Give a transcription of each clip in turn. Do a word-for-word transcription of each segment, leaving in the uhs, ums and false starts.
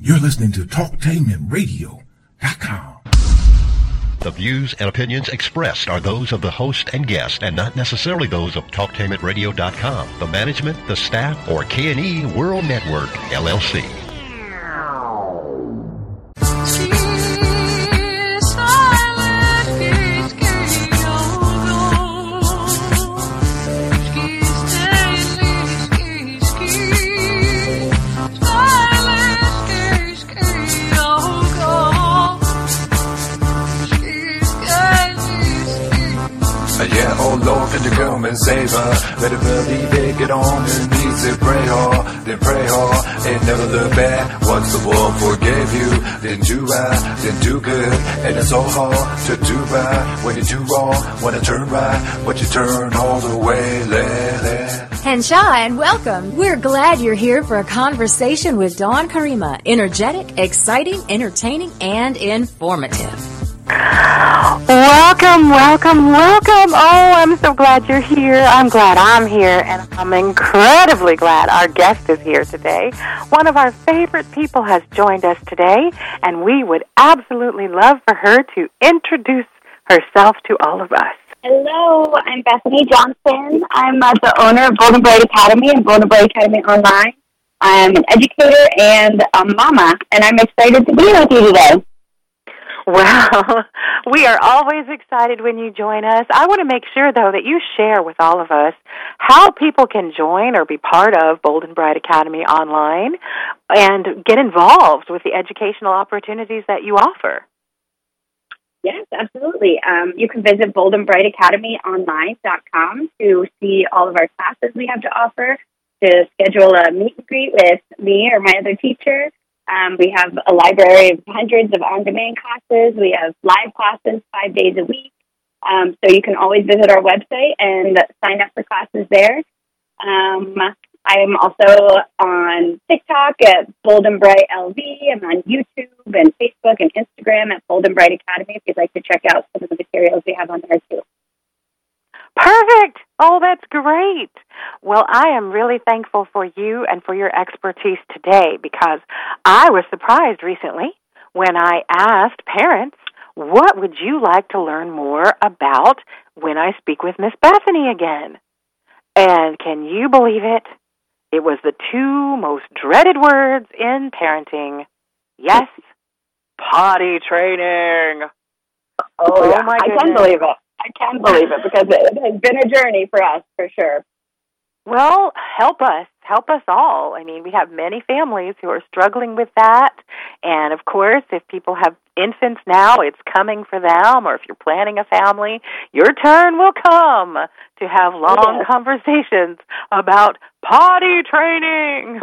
You're listening to talktainment radio dot com. The views and opinions expressed are those of the host and guest and not necessarily those of talktainment radio dot com, the management, the staff, or K and E World Network, L L C. Yeah, oh Lord, could you come and save her? Better believe it, get on your knees and pray hard, then pray hard, and never look back. Once the world forgave you, then do right, then do good, and it's so hard to do right when you do wrong, wanna turn right, but you turn all the way, let, let. Henshaw, and welcome. We're glad you're here for a conversation with Dawn Karima. Energetic, exciting, entertaining, and informative. Welcome, welcome, welcome. Oh, I'm so glad you're here. I'm glad I'm here, and I'm incredibly glad our guest is here today. One of our favorite people has joined us today, and we would absolutely love for her to introduce herself to all of us. Hello, I'm Bethany Johnson. I'm uh, the owner of Golden Bright Academy and Golden Bright Academy Online. I'm an educator and a mama, and I'm excited to be with you today. Well, we are always excited when you join us. I want to make sure, though, that you share with all of us how people can join or be part of Golden Bright Academy Online and get involved with the educational opportunities that you offer. Yes, absolutely. Um, you can visit golden bright academy online dot com to see all of our classes we have to offer, to schedule a meet and greet with me or my other teacher. Um, we have a library of hundreds of on-demand classes. We have live classes five days a week. Um, so you can always visit our website and sign up for classes there. Um, I am also on TikTok at Golden Bright L V. I'm on YouTube and Facebook and Instagram at Golden Bright Academy if you'd like to check out some of the materials we have on there too. Perfect. Oh, that's great. Well, I am really thankful for you and for your expertise today, because I was surprised recently when I asked parents, what would you like to learn more about when I speak with Miss Bethany again? And can you believe it? It was the two most dreaded words in parenting. Yes, potty training. Oh, oh yeah. my goodness. I can believe it. I can believe it, because it has been a journey for us, for sure. Well, help us. Help us all. I mean, we have many families who are struggling with that. And, of course, if people have infants now, it's coming for them. Or if you're planning a family, your turn will come to have long yes. conversations about potty training.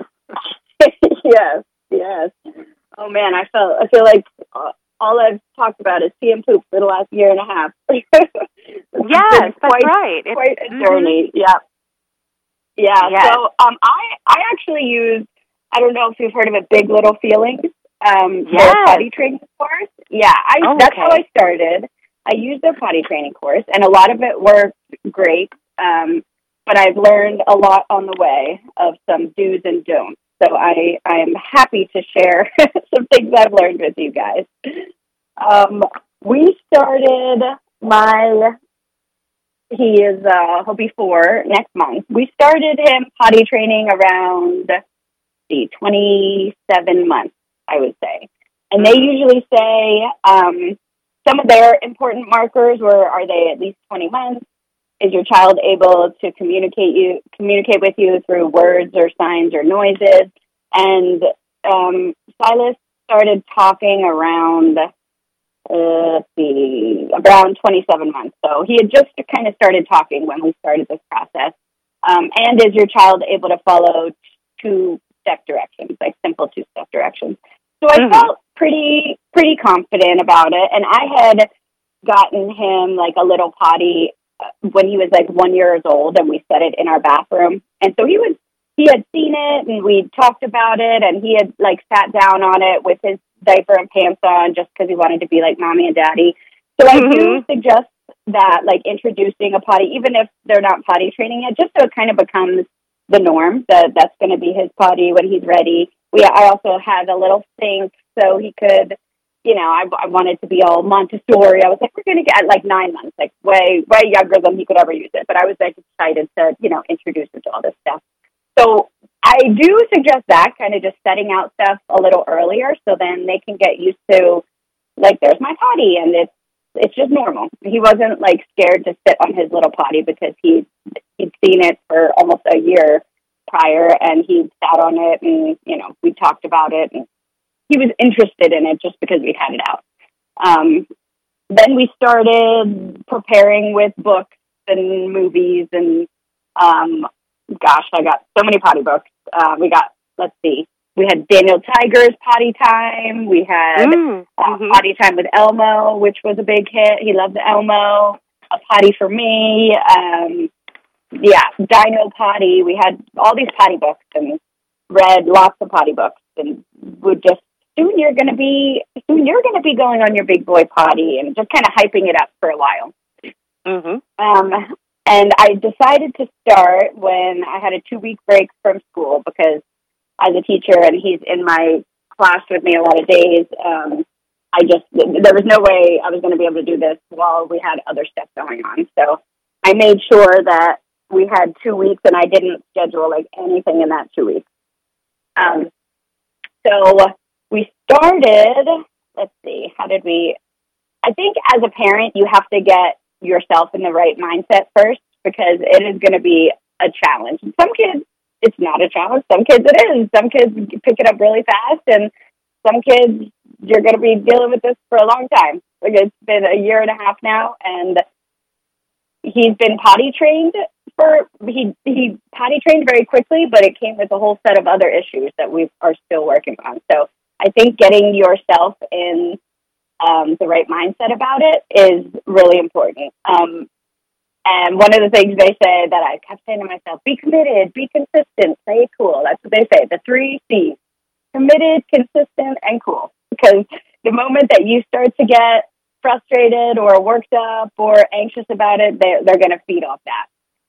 yes, yes. Oh, man, I felt I feel like... Uh, all I've talked about is pee and poop for the last year and a half. yes, quite, that's right. It's quite a journey. Mm-hmm. Yeah. Yeah. Yes. So um, I, I actually use, I don't know if you've heard of it, Big Little Feelings, um, yes. their potty training course. Yeah, I, oh, that's okay. how I started. I used their potty training course, and a lot of it worked great, um, but I've learned a lot on the way of some do's and don'ts. So I, I am happy to share some things I've learned with you guys. Um, we started my, he is, uh, he'll be four next month. We started him potty training around, let's see, twenty-seven months, I would say. And they usually say um, some of their important markers were, are they at least twenty months? Is your child able to communicate you communicate with you through words or signs or noises? And um, Silas started talking around, uh, let's see, around twenty-seven months. So he had just kind of started talking when we started this process. Um, and is your child able to follow two-step directions, like simple two-step directions? So I mm-hmm. felt pretty pretty confident about it. And I had gotten him like a little potty when he was like one year old, and we set it in our bathroom. And so he was, he had seen it, and we talked about it, and he had like sat down on it with his diaper and pants on just because he wanted to be like mommy and daddy. So I mm-hmm. do suggest that, like, introducing a potty, even if they're not potty training yet, just so it kind of becomes the norm, that that's going to be his potty when he's ready. we I also had a little sink so he could, you know, I, I wanted to be all Montessori. I was like, we're going to get like nine months, like way, way younger than he could ever use it. But I was like excited to, you know, introduce him to all this stuff. So I do suggest that, kind of just setting out stuff a little earlier so then they can get used to, like, there's my potty, and it's it's just normal. He wasn't, like, scared to sit on his little potty because he, he'd seen it for almost a year prior, and he sat on it, and, you know, we talked about it, and he was interested in it just because we had it out. Um, then we started preparing with books and movies, and, um, gosh, I got so many potty books. Uh, we got, let's see, we had Daniel Tiger's Potty Time. We had Mm, uh, mhm. Potty Time with Elmo, which was a big hit. He loved Elmo. A Potty for Me. Um, yeah, Dino Potty. We had all these potty books and read lots of potty books, and would just, soon you're going to be, soon you're going to be going on your big boy potty, and just kind of hyping it up for a while. Mhm. Um, and I decided to start when I had a two-week break from school, because as a teacher, and he's in my class with me a lot of days, um, I just, there was no way I was going to be able to do this while we had other stuff going on. So I made sure that we had two weeks, and I didn't schedule like anything in that two weeks. Um, so we started, let's see, how did we, I think as a parent, you have to get yourself in the right mindset first, because it is going to be a challenge. Some kids, it's not a challenge. Some kids it is. Some kids pick it up really fast, and some kids, you're going to be dealing with this for a long time. Like, it's been a year and a half now, and he's been potty trained for, he, he potty trained very quickly, but it came with a whole set of other issues that we are still working on. So I think getting yourself in um, the right mindset about it is really important. Um, And one of the things they say that I kept saying to myself, be committed, be consistent, play it cool. That's what they say, the three C's: committed, consistent, and cool. Because the moment that you start to get frustrated or worked up or anxious about it, they're, they're going to feed off that.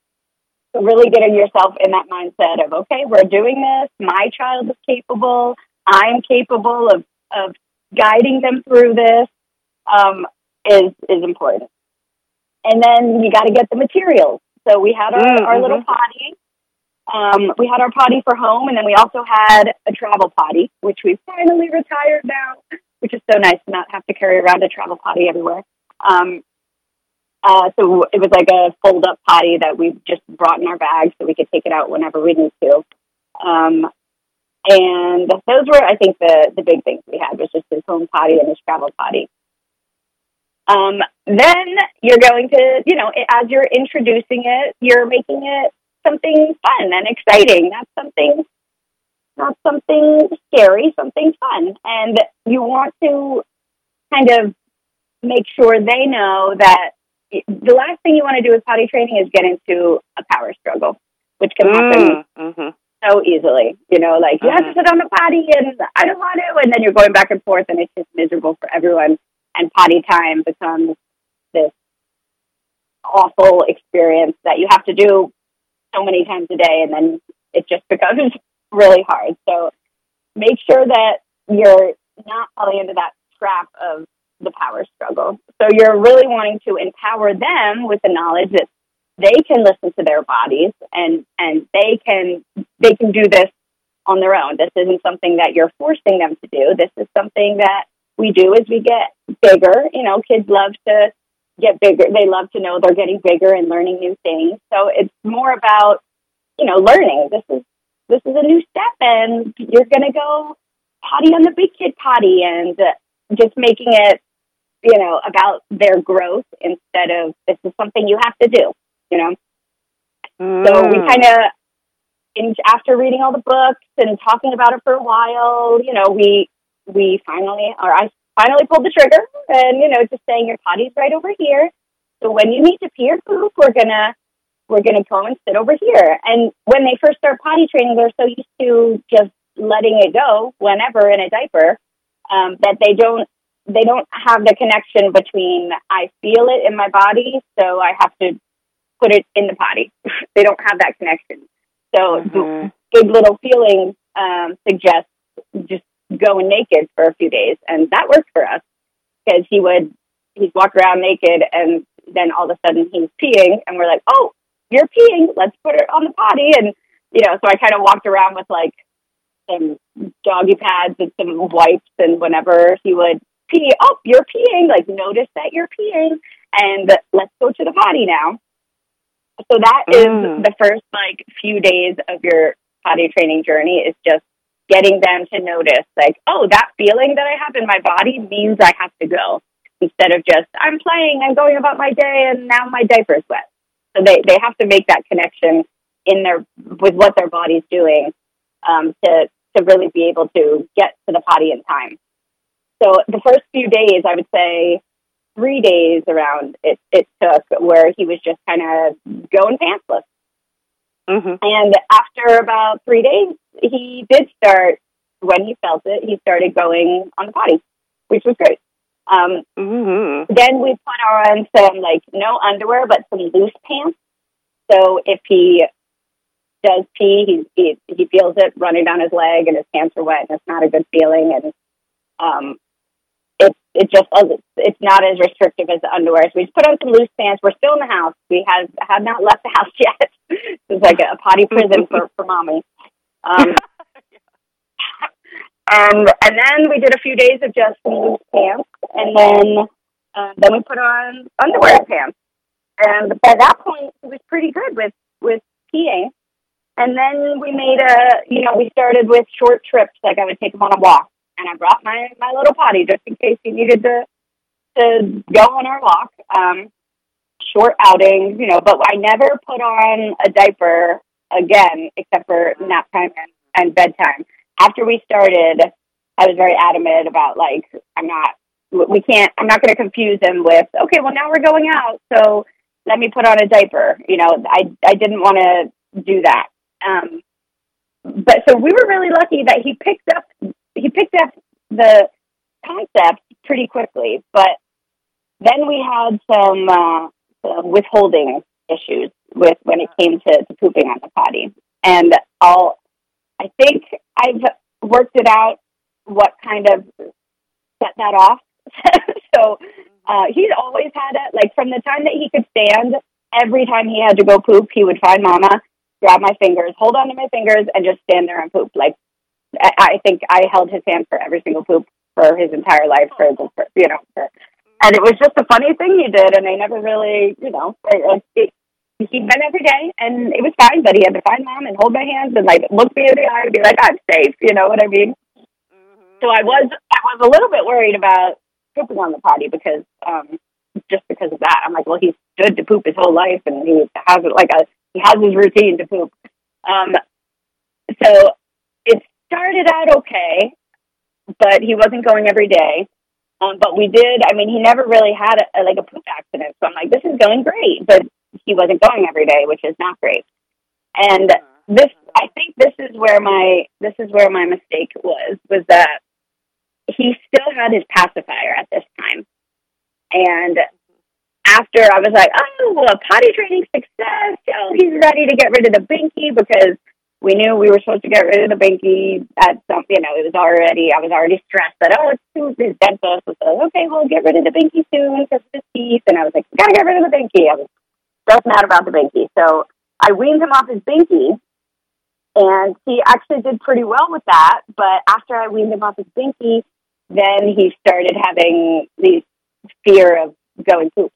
So really getting yourself in that mindset of, okay, we're doing this. My child is capable. I'm capable of, of guiding them through this, um, is, is important. And then you got to get the materials. So we had our, Mm-hmm. our little potty. Um, we had our potty for home, and then we also had a travel potty, which we finally retired now, which is so nice to not have to carry around a travel potty everywhere. Um, uh, so it was like a fold-up potty that we just brought in our bag so we could take it out whenever we need to. Um, and those were, I think, the, the big things we had, was just his home potty and his travel potty. Um, then you're going to, you know, as you're introducing it, you're making it something fun and exciting, not something, not something scary, something fun. And you want to kind of make sure they know that the last thing you want to do with potty training is get into a power struggle, which can happen Mm-hmm. so easily. You know, like, you have to sit on the potty and I don't want to, and then you're going back and forth, and it's just miserable for everyone. And potty time becomes this awful experience that you have to do so many times a day, and then it just becomes really hard. So make sure that you're not falling into that trap of the power struggle. So you're really wanting to empower them with the knowledge that they can listen to their bodies, and, and they can they can do this on their own. This isn't something that you're forcing them to do. This is something that we do as we get bigger. You know, kids love to get bigger. They love to know they're getting bigger and learning new things. So it's more about, you know, learning. This is this is a new step, and you're going to go potty on the big kid potty, and uh, just making it, you know, about their growth instead of this is something you have to do, you know. Mm. So we kind of, in, after reading all the books and talking about it for a while, you know, we we finally, or I finally pulled the trigger, and, you know, just saying your potty's right over here. So when you need to pee or poop, we're gonna we're gonna go and sit over here. And when they first start potty training, they're so used to just letting it go whenever in a diaper, um, that they don't they don't have the connection between I feel it in my body, so I have to put it in the potty. They don't have that connection. So Mm-hmm. Good Little Feelings um, suggests just going naked for a few days. And that worked for us because he would, he'd walk around naked and then all of a sudden he's peeing and we're like, oh, you're peeing. Let's put it on the potty. And, you know, so I kind of walked around with like some doggy pads and some wipes. And whenever he would pee, oh, you're peeing, like notice that you're peeing and let's go to the potty now. So that is mm. the first like few days of your potty training journey is just getting them to notice like, oh, that feeling that I have in my body means I have to go, instead of just, I'm playing, I'm going about my day, and now my diaper is wet. So they, they have to make that connection in their with what their body's doing um, to, to really be able to get to the potty in time. So the first few days, I would say three days around it, it took where he was just kind of going pantsless. Mm-hmm. And after about three days, he did start, when he felt it, he started going on the potty, which was great. Um, mm-hmm. Then we put on some, like, no underwear, but some loose pants. So if he does pee, he, he, he feels it running down his leg and his pants are wet and it's not a good feeling. And um, it, it just, it's not as restrictive as the underwear. So we just put on some loose pants. We're still in the house. We have, have not left the house yet. It's like a, a potty prison for, for mommy. Um, and and then we did a few days of just loose pants, and then uh, then we put on underwear pants. And by that point, it was pretty good with, with peeing. And then we made a, you know, we started with short trips. Like I would take him on a walk, and I brought my, my little potty just in case he needed to to go on our walk. Um, short outings, you know, but I never put on a diaper again, except for nap time and, and bedtime. After we started, I was very adamant about, like, I'm not, we can't, I'm not going to confuse him with, okay, well, now we're going out, so let me put on a diaper. You know, I, I didn't want to do that. Um, but so we were really lucky that he picked up, he picked up the concept pretty quickly, but then we had some, uh, some withholding issues with when it came to, to pooping on the potty. And I'll, I think I've worked it out what kind of set that off. So uh, he's always had it, like from the time that he could stand, every time he had to go poop, he would find mama, grab my fingers, hold on to my fingers, and just stand there and poop. Like, I, I think I held his hand for every single poop for his entire life, for, for you know, for, and it was just a funny thing he did, and I never really, you know, it, it, he went every day, and it was fine, but he had to find mom and hold my hands and, like, look me in the eye and be like, I'm safe, you know what I mean? Mm-hmm. So I was I was a little bit worried about pooping on the potty because, um, just because of that. I'm like, well, he's stood to poop his whole life, and he has, like, a, he has his routine to poop. Um, so it started out okay, but he wasn't going every day. Um, but we did, I mean, he never really had, a, a, like, a poop accident, so I'm like, this is going great, but he wasn't going every day, which is not great. And this, I think this is where my, this is where my mistake was, was that he still had his pacifier at this time. And after I was like, oh, well, potty training success. Oh, he's ready to get rid of the binky, because we knew we were supposed to get rid of the binky at some, you know, it was already, I was already stressed that, oh, it's too, his dentist was like, okay, we'll get rid of the binky soon because of his teeth. And I was like, we gotta get rid of the binky. I was stressed out about the binky. So I weaned him off his binky, and he actually did pretty well with that. But after I weaned him off his binky, then he started having these fear of going poop.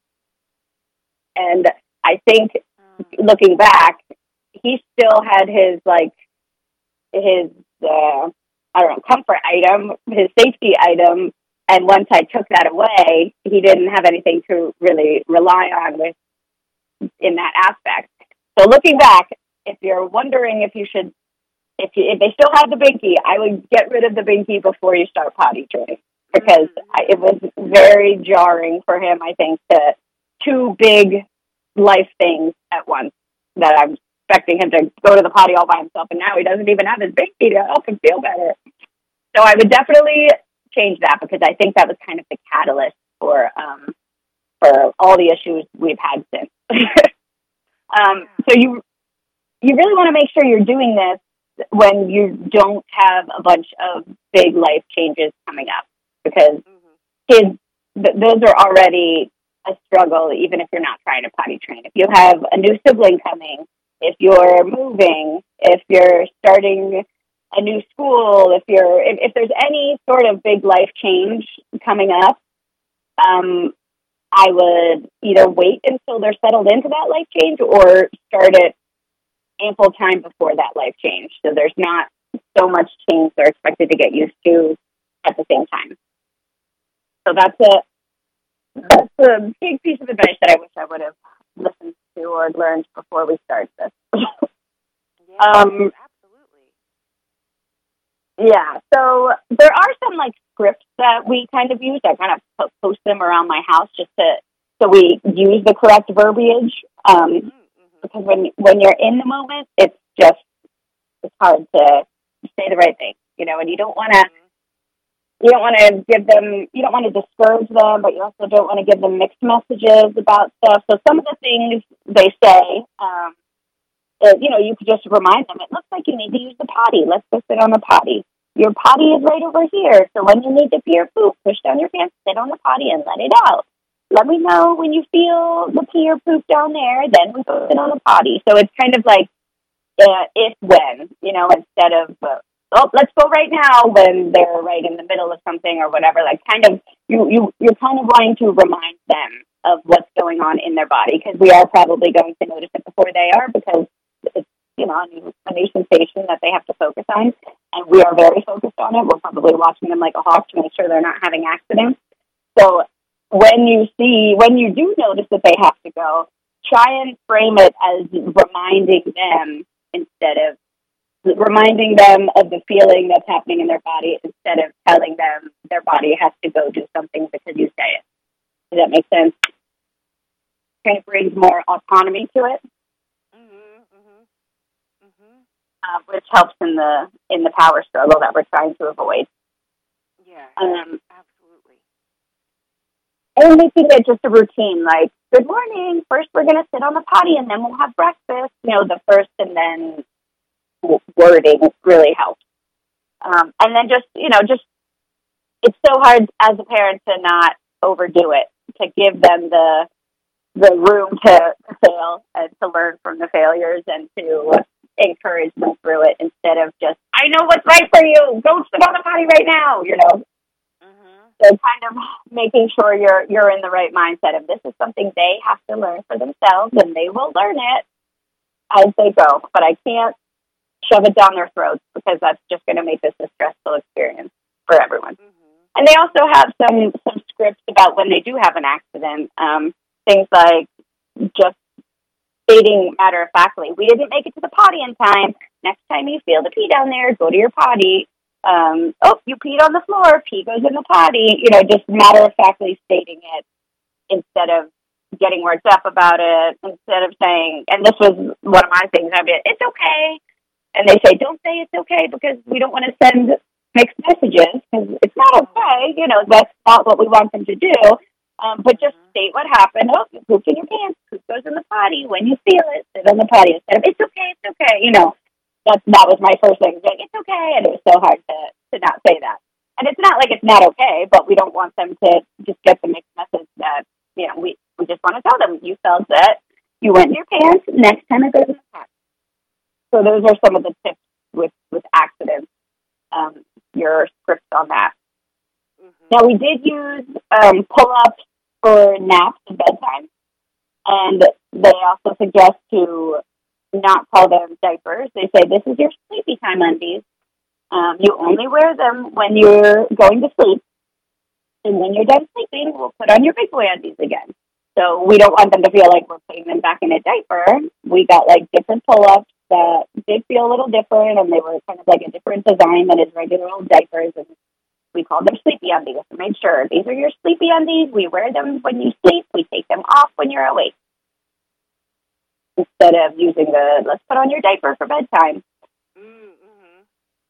And I think, looking back, he still had his, like, his, uh, I don't know, comfort item, his safety item. And once I took that away, he didn't have anything to really rely on with in that aspect. So looking back, if you're wondering if you should, if you, if they still have the binky, I would get rid of the binky before you start potty training, because I, it was very jarring for him, I think, to two big life things at once, that I'm expecting him to go to the potty all by himself, and now he doesn't even have his binky to help him feel better. So I would definitely change that, because I think that was kind of the catalyst for um, for all the issues we've had since. um, so you you really want to make sure you're doing this when you don't have a bunch of big life changes coming up, because mm-hmm. kids, th- those are already a struggle, even if you're not trying to potty train. If you have a new sibling coming, if you're moving, if you're starting a new school, if you're if, if there's any sort of big life change coming up, um, I would either wait until they're settled into that life change or start it ample time before that life change, so there's not so much change they're expected to get used to at the same time. So that's a that's a big piece of advice that I wish I would have listened to or learned before we started this. yeah, um, absolutely. Yeah, so there are some like scripts that we kind of use. I kind of post them around my house just to so we use the correct verbiage. Um, mm-hmm. Because when when you're in the moment, it's just it's hard to say the right thing, you know. And you don't want to you don't want to give them you don't want to discourage them, but you also don't want to give them mixed messages about stuff. So some of the things they say, um, it, you know, you could just remind them. It looks like you need to use the potty. Let's go sit on the potty. Your potty is right over here. So when you need to pee or poop, push down your pants, sit on the potty, and let it out. Let me know when you feel the pee or poop down there, then we go sit on the potty. So it's kind of like uh, if, when, you know, instead of, uh, oh, let's go right now when they're right in the middle of something or whatever. Like kind of, you, you, you're kind of wanting to remind them of what's going on in their body, because we are probably going to notice it before they are, because it's, you know, a new, a new sensation that they have to focus on. And we are very focused on it. We're probably watching them like a hawk to make sure they're not having accidents. So when you see, when you do notice that they have to go, try and frame it as reminding them instead of reminding them of the feeling that's happening in their body instead of telling them their body has to go do something because you say it. Does that make sense? Kind of brings more autonomy to it, mm-hmm, mm-hmm, mm-hmm. Uh, which helps in the in the power struggle that we're trying to avoid. Yeah, um, absolutely. And making it just a routine, like, good morning, first we're going to sit on the potty and then we'll have breakfast. You know, the first and then wording really helps. Um, and then just, you know, just, it's so hard as a parent to not overdo it, to give them the the room to, to fail and to learn from the failures and to encourage them through it instead of just, I know what's right for you, go sit on the potty right now, you know. So kind of making sure you're you're in the right mindset of this is something they have to learn for themselves, and they will learn it as they go. But I can't shove it down their throats, because that's just going to make this a stressful experience for everyone. Mm-hmm. And they also have some, some scripts about when they do have an accident. Um, things like just stating matter-of-factly, we didn't make it to the potty in time. Next time you feel the pee down there, go to your potty. Um, oh, you peed on the floor, pee goes in the potty, you know, just matter-of-factly stating it instead of getting worked up about it, instead of saying, and this was one of my things, I'd be, it's okay. And they say, don't say it's okay because we don't want to send mixed messages, because it's not okay, you know, that's not what we want them to do. Um, but just state what happened. Oh, you pooped in your pants, poop goes in the potty. When you feel it, sit on the potty instead of, it's okay, it's okay, you know. That, that was my first thing. Like, it's okay. And it was so hard to, to not say that. And it's not like it's not okay, but we don't want them to just get the mixed message that, you know, we, we just want to tell them you felt that you went in your pants. Next time it goes in the pot. So those are some of the tips with, with accidents, um, your scripts on that. Mm-hmm. Now, we did use um, pull-ups for naps and bedtime. And they also suggest to not call them diapers. They say, this is your sleepy time undies. Um, you only wear them when you're going to sleep. And when you're done sleeping, we'll put on your big boy undies again. So we don't want them to feel like we're putting them back in a diaper. We got like different pull-ups that did feel a little different, and they were kind of like a different design than is regular old diapers. And we called them sleepy undies. We made sure these are your sleepy undies. We wear them when you sleep. We take them off when you're awake, instead of using the, let's put on your diaper for bedtime. Mm-hmm.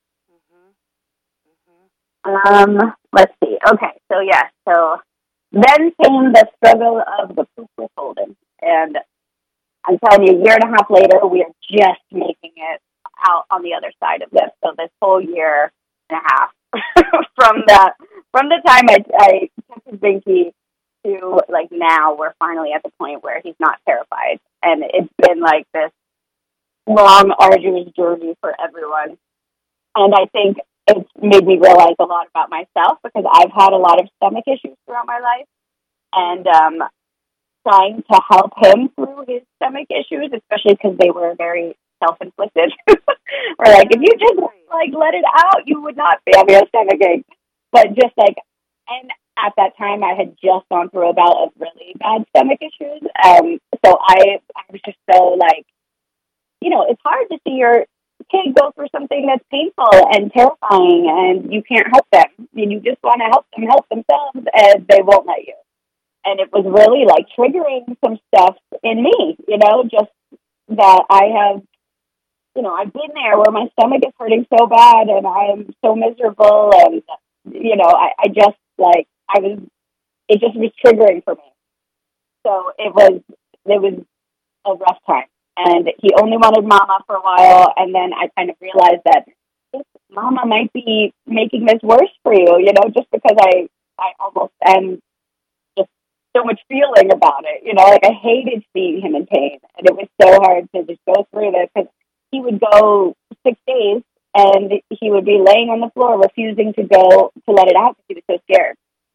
Mm-hmm. Mm-hmm. Um, let's see. Okay, so yeah, so then came the struggle of the poop withholding. And I'm telling you, a year and a half later, we are just making it out on the other side of this. So this whole year and a half from the from the time I, I took his binky to like now, we're finally at the point where he's not terrified, and it's been like this long, arduous journey for everyone. And I think it's made me realize a lot about myself because I've had a lot of stomach issues throughout my life, and um, trying to help him through his stomach issues, especially because they were very self-inflicted. Or like, if you just like let it out, you would not be having a stomach ache. But just like, and at that time, I had just gone through a bout of really bad stomach issues. Um, so I, I was just so like, you know, it's hard to see your kid go through something that's painful and terrifying, and you can't help them. And you just want to help them help themselves, and they won't let you. And it was really like triggering some stuff in me, you know, just that I have, you know, I've been there where my stomach is hurting so bad and I'm so miserable, and, you know, I, I just like, I was, it just was triggering for me. So it was, it was a rough time. And he only wanted mama for a while, and then I kind of realized that this mama might be making this worse for you, you know, just because I, I almost am just so much feeling about it, you know, like I hated seeing him in pain, and it was so hard to just go through this because he would go six days and he would be laying on the floor refusing to go to let it out because he was so scared.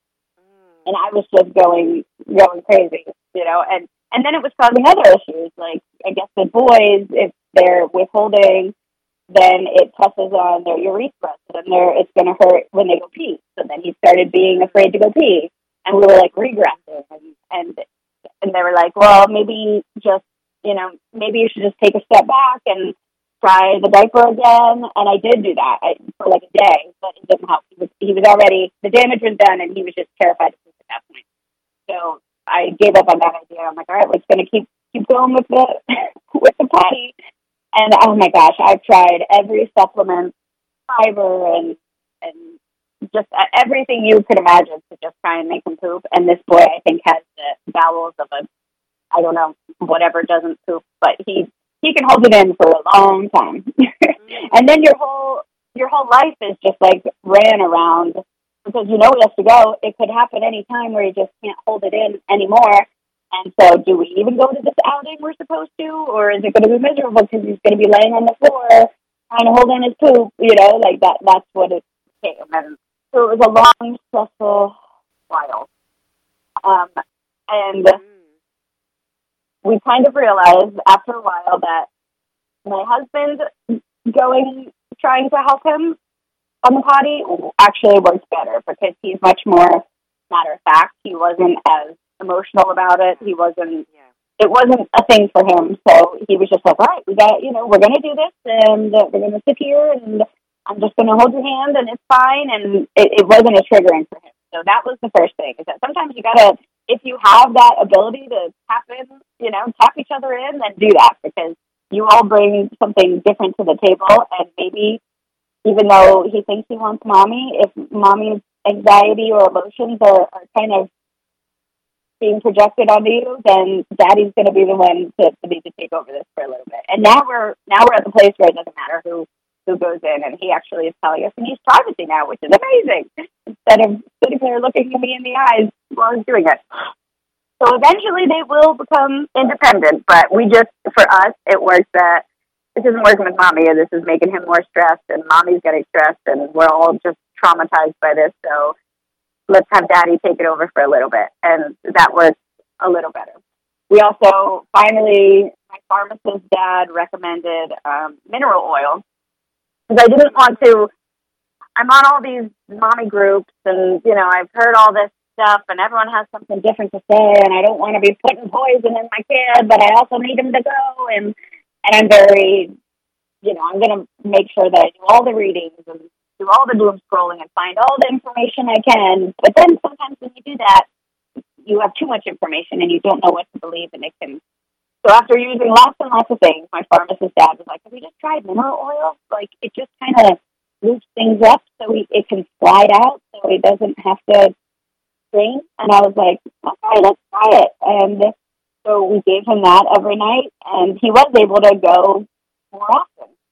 Mm. And I was just going, going crazy, you know, and And then it was causing other issues, like, I guess with boys, if they're withholding, then it presses on their urethra, so then they're, it's going to hurt when they go pee. So then he started being afraid to go pee, and we were, like, regressing. And, and, and they were like, well, maybe just, you know, maybe you should just take a step back and try the diaper again. And I did do that I, for, like, a day, but it didn't help. He was, he was already, the damage was done, and he was just terrified to poop at that point. So I gave up on that idea. I'm like, all right, we're just going to keep keep going with the with the potty. And oh my gosh, I've tried every supplement, fiber, and and just everything you could imagine to just try and make him poop. And this boy, I think, has the bowels of a, I don't know, whatever doesn't poop, but he he can hold it in for a long time. And then your whole your whole life is just like ran around. Because you know he has to go. It could happen any time where he just can't hold it in anymore. And so do we even go to this outing we're supposed to? Or is it going to be miserable because he's going to be laying on the floor trying to hold in his poop? You know, like that. That's what it became. And so it was a long, stressful while. Um, and we kind of realized after a while that my husband going, trying to help him on the potty actually works better because he's much more matter of fact. He wasn't as emotional about it. He wasn't, yeah. It wasn't a thing for him. So he was just like, all right, we got, you know, we're going to do this, and uh, we're going to sit here, and I'm just going to hold your hand, and it's fine. And it, it wasn't a triggering for him. So that was the first thing, is that sometimes you got to, if you have that ability to tap in, you know, tap each other in, then do that, because you all bring something different to the table, and maybe even though he thinks he wants mommy, if mommy's anxiety or emotions are, are kind of being projected onto you, then daddy's going to be the one to, to need to take over this for a little bit. And now we're now we're at the place where it doesn't matter who, who goes in, and he actually is telling us he needs privacy now, which is amazing, instead of sitting there looking at me in the eyes while he's doing it. So eventually they will become independent, but we just, for us, it works that this isn't working with mommy, and this is making him more stressed, and mommy's getting stressed, and we're all just traumatized by this, so let's have daddy take it over for a little bit, and that works a little better. We also, finally, my pharmacist dad recommended um, mineral oil, because I didn't want to, I'm on all these mommy groups, and, you know, I've heard all this stuff, and everyone has something different to say, and I don't want to be putting poison in my kid, but I also need him to go, and And I'm very, you know, I'm going to make sure that I do all the readings and do all the doom scrolling and find all the information I can. But then sometimes when you do that, you have too much information and you don't know what to believe, and it can. So after using lots and lots of things, my pharmacist dad was like, have we just tried mineral oil? Like, it just kind of loops things up so we, it can slide out so it doesn't have to drain. And I was like, okay, let's try it. And so we gave him that every night, and he was able to go more often.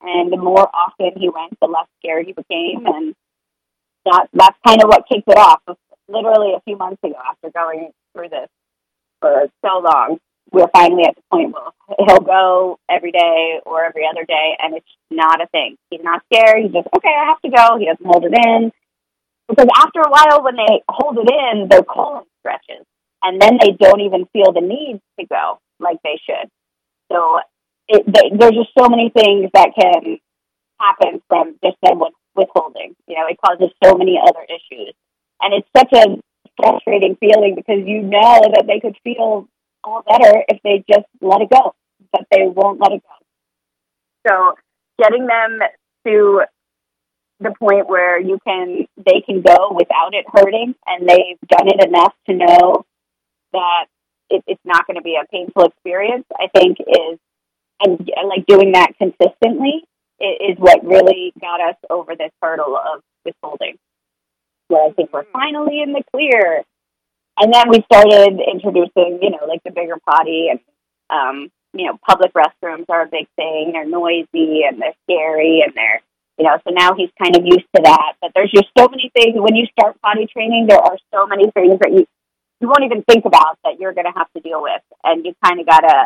And the more often he went, the less scared he became. And that that's kind of what kicked it off. Literally a few months ago, after going through this for so long, we're finally at the point where he'll go every day or every other day, and it's not a thing. He's not scared. He's just, okay, I have to go. He doesn't hold it in. Because after a while, when they hold it in, their colon stretches, and then they don't even feel the need to go like they should. So it, they, there's just so many things that can happen from just them withholding. You know, it causes so many other issues. And it's such a frustrating feeling because you know that they could feel all better if they just let it go, but they won't let it go. So getting them to the point where you can, they can go without it hurting, and they've done it enough to know that it, it's not going to be a painful experience, I think is, and like doing that consistently is what really got us over this hurdle of withholding, where I think we're finally in the clear. And then we started introducing, you know, like the bigger potty, and, um, you know, public restrooms are a big thing. They're noisy and they're scary, and they're, you know, so now he's kind of used to that. But there's just so many things. When you start potty training, there are so many things that you, you won't even think about that you're going to have to deal with. And you kind of got to,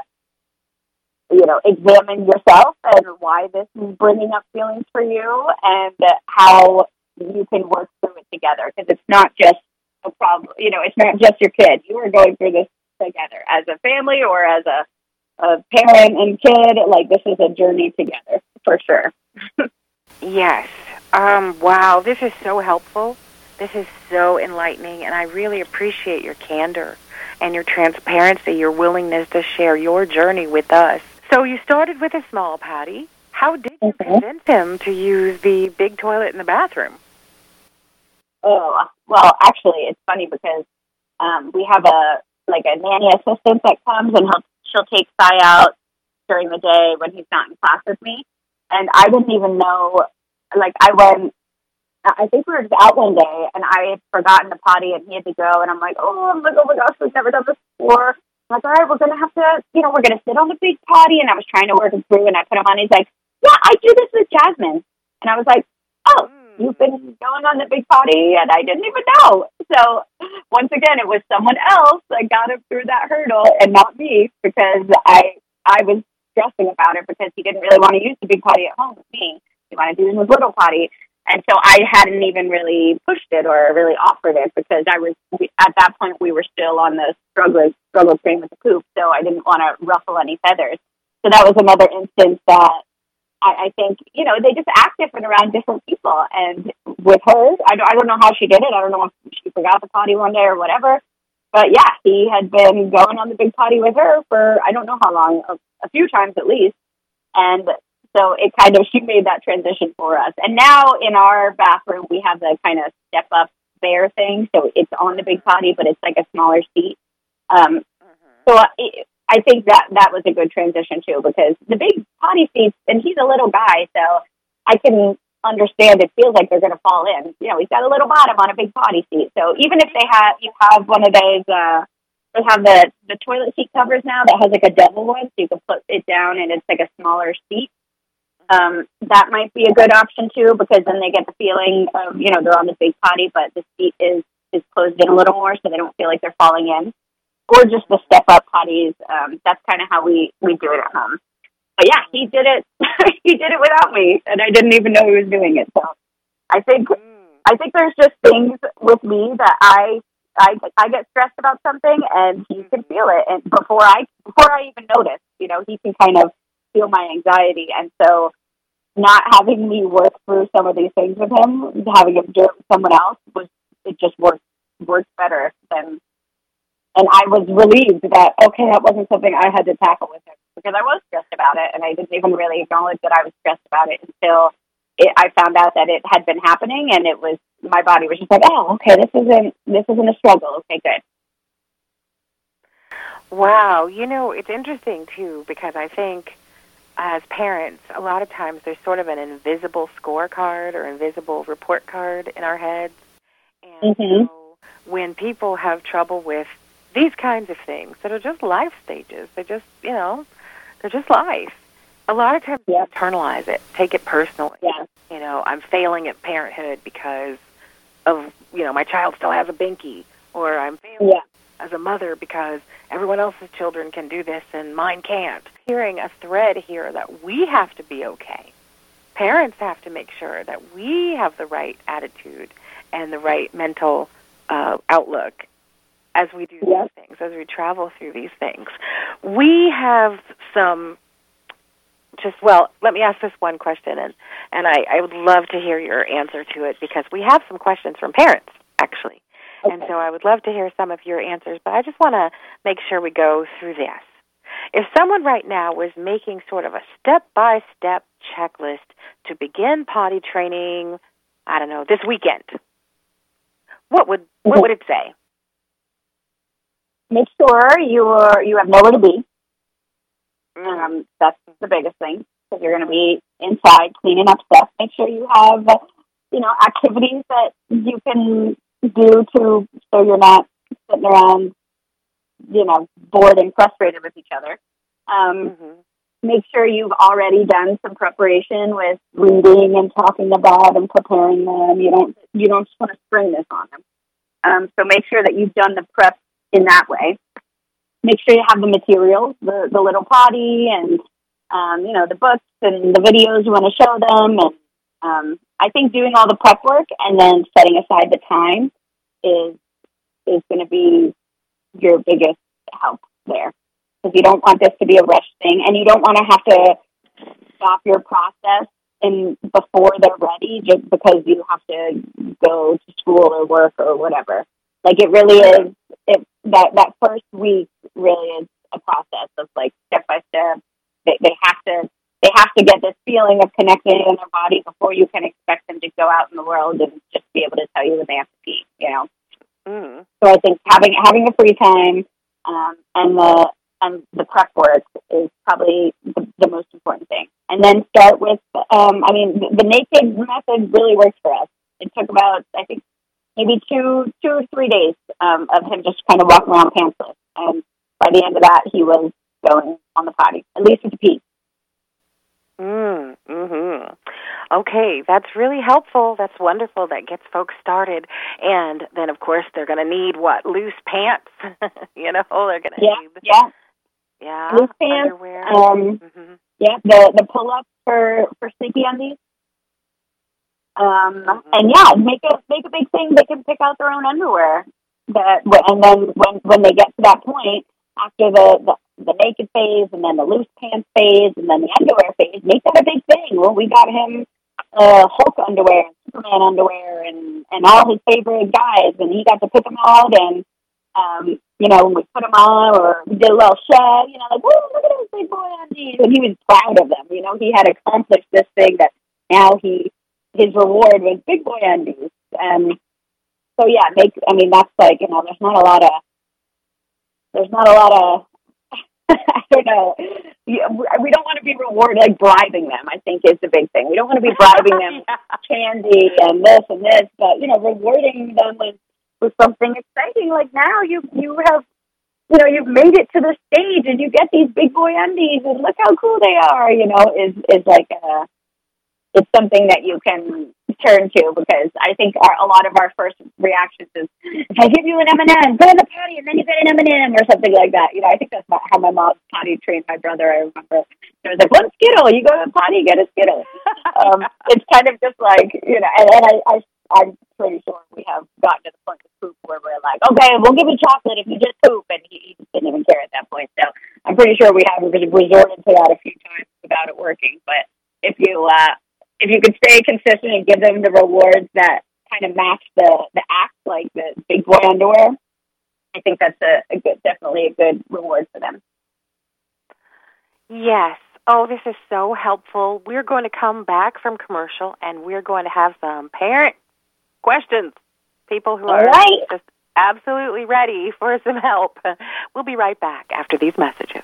you know, examine yourself and why this is bringing up feelings for you, and how you can work through it together. Because it's not just a problem, you know, it's not just your kid. You are going through this together as a family or as a, a parent and kid. Like, this is a journey together for sure. Yes. Um, wow, this is so helpful. This is so enlightening, and I really appreciate your candor and your transparency, your willingness to share your journey with us. So you started with a small potty. How did you Okay. convince him to use the big toilet in the bathroom? Oh, well, actually, it's funny because um, we have a like a nanny assistant that comes, and he'll, she'll take Sai out during the day when he's not in class with me. And I didn't even know, like, I went, I think we were just out one day, and I had forgotten the potty, and he had to go, and I'm like, oh, I'm like, oh my gosh, we've never done this before. I'm like, all right, we're going to have to, you know, we're going to sit on the big potty, and I was trying to work it through, and I put him on, he's like, yeah, I do this with Jasmine. And I was like, oh, you've been going on the big potty, and I didn't even know. So, once again, it was someone else that got him through that hurdle, and not me, because I I was stressing about it because he didn't really want to use the big potty at home with me. He wanted to do his little potty. And so I hadn't even really pushed it or really offered it because I was, at that point, we were still on the struggle, struggle train with the poop, so I didn't want to ruffle any feathers. So that was another instance that I, I think, you know, they just act different around different people. And with her, I don't, I don't know how she did it. I don't know if she forgot the potty one day or whatever. But yeah, he had been going on the big potty with her for I don't know how long, a, a few times at least. And so it kind of, she made that transition for us. And now in our bathroom, we have the kind of step up bear thing. So it's on the big potty, but it's like a smaller seat. Um, mm-hmm. So it, I think that that was a good transition too, because the big potty seats, and he's a little guy, so I can understand it feels like they're going to fall in. You know, he's got a little bottom on a big potty seat. So even if they have, you have one of those, uh, they have the, the toilet seat covers now that has like a double one, so you can put it down and it's like a smaller seat. Um, that might be a good option too, because then they get the feeling of, you know, they're on the big potty, but the seat is, is closed in a little more so they don't feel like they're falling in. Or just the step up potties. Um, that's kind of how we, we do it at home. But yeah, he did it. He did it without me, and I didn't even know he was doing it. So I think I think there's just things with me that I I I get stressed about something, and he can feel it, and before I before I even notice, you know, he can kind of feel my anxiety, and so not having me work through some of these things with him, having him do it with someone else, was it just worked worked better than. And I was relieved that, okay, that wasn't something I had to tackle with him, because I was stressed about it, and I didn't even really acknowledge that I was stressed about it until it, I found out that it had been happening, and it was, my body was just like, oh, okay, this isn't, this isn't a struggle. Okay, good. Wow. You know, it's interesting, too, because I think as parents, a lot of times there's sort of an invisible scorecard or invisible report card in our heads. And mm-hmm. so when people have trouble with these kinds of things that are just life stages, they're just, you know, they're just life. A lot of times Yep. we internalize it, take it personally. Yeah. You know, I'm failing at parenthood because of, you know, my child still has a binky, or I'm failing Yeah. as a mother because everyone else's children can do this and mine can't. Hearing a thread here that we have to be okay. Parents have to make sure that we have the right attitude and the right mental uh, outlook as we do Yep. these things, as we travel through these things. We have some just, well, let me ask this one question, and, and I, I would love to hear your answer to it, because we have some questions from parents, actually. Okay. And so I would love to hear some of your answers, but I just want to make sure we go through this. If someone right now was making sort of a step-by-step checklist to begin potty training, I don't know, this weekend, what would what would it say? Make sure you're, you have nowhere to be. Um, that's the biggest thing, because you're going to be inside cleaning up stuff. Make sure you have, you know, activities that you can do to, so you're not sitting around, you know, bored and frustrated with each other. Um, Mm-hmm. Make sure you've already done some preparation with reading and talking about and preparing them. You don't, you don't just want to spring this on them. Um, so make sure that you've done the prep in that way. Make sure you have the materials, the, the little potty and, um, you know, the books and the videos you want to show them. And um, I think doing all the prep work and then setting aside the time is is going to be your biggest help there. Because you don't want this to be a rush thing, and you don't want to have to stop your process in before they're ready just because you have to go to school or work or whatever. Like, it really is, it, that, that first week really is a process of, like, step by step. They, they have to they have to get this feeling of connecting in their body before you can expect them to go out in the world and just be able to tell you when they have to pee, you know? Mm. So I think having having a free time um, and the and the prep work is probably the, the most important thing. And then start with, um, I mean, the, the naked method really works for us. It took about, I think, maybe two, two or three days um, of him just kind of walking around pantsless. And by the end of that, he was going on the potty, at least with the pee. Mm, mm-hmm. Okay, that's really helpful. That's wonderful. That gets folks started. And then, of course, they're going to need, what, loose pants? you know, they're going to Yeah, need... yeah. Yeah, Loose pants. underwear. Um, mm-hmm. Yeah, the, the pull-ups for, for sleepy undies. Um, Mm-hmm. and yeah, make a make a big thing. They can pick out their own underwear. That and then when when they get to that point, after the, the the naked phase, and then the loose pants phase, and then the underwear phase, make that a big thing. Well, we got him uh, Hulk underwear, Superman underwear, and and all his favorite guys, and he got to pick them out. And um, you know, when we put them on, or we did a little show, you know, like, whoa, look at those big boy undies, and he was proud of them. You know, he had accomplished this thing that now he. His reward was big boy undies. And so, yeah, make, I mean, that's like, you know, there's not a lot of, there's not a lot of, I don't know. We don't want to be rewarded, like bribing them, I think is the big thing. We don't want to be bribing them yeah. candy and this and this, but, you know, rewarding them with, with something exciting. Like now you, you have, you know, you've made it to the stage and you get these big boy undies and look how cool they are, you know, is, is like a, it's something that you can turn to, because I think our, a lot of our first reactions is, if I give you an M and M, go in the potty, and then you get an M and M or something like that. You know, I think that's how my mom potty trained my brother. I remember it was like, one Skittle, you go to the potty, get a Skittle. um, it's kind of just like, you know, and, and I, I, I'm pretty sure we have gotten to the point of poop where we're like, okay, we'll give you chocolate if you just poop, and he, he didn't even care at that point. So I'm pretty sure we have resorted to that a few times without it working. But if you, uh, If you could stay consistent and give them the rewards that kind of match the, the act, like the big boy underwear, I think that's a, a good, definitely a good reward for them. Yes. Oh, this is so helpful. We're going to come back from commercial, and we're going to have some parent questions. People who All are right. just absolutely ready for some help. We'll be right back after these messages.